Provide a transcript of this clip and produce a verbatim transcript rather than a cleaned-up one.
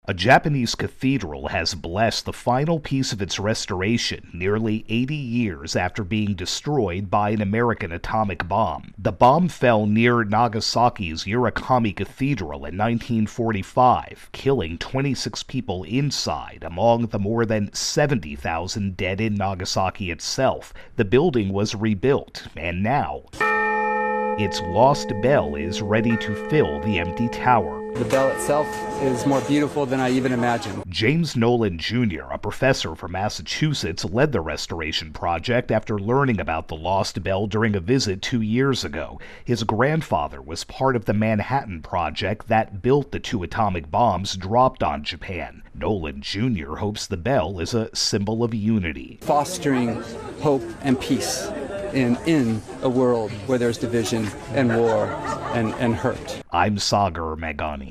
A Japanese cathedral has blessed the final piece of its restoration nearly eighty years after being destroyed by an American atomic bomb. The bomb fell near Nagasaki's Urakami Cathedral in nineteen forty-five, killing twenty-six people inside, among the more than seventy thousand dead in Nagasaki itself. The building was rebuilt, and now its lost bell is ready to fill the empty tower. The bell itself is more beautiful than I even imagined. James Nolan Junior, a professor from Massachusetts, led the restoration project after learning about the lost bell during a visit two years ago. His grandfather was part of the Manhattan Project that built the two atomic bombs dropped on Japan. Nolan Junior hopes the bell is a symbol of unity, fostering hope and peace in, in a world where there's division and war and, and hurt. I'm Sagar Meghani.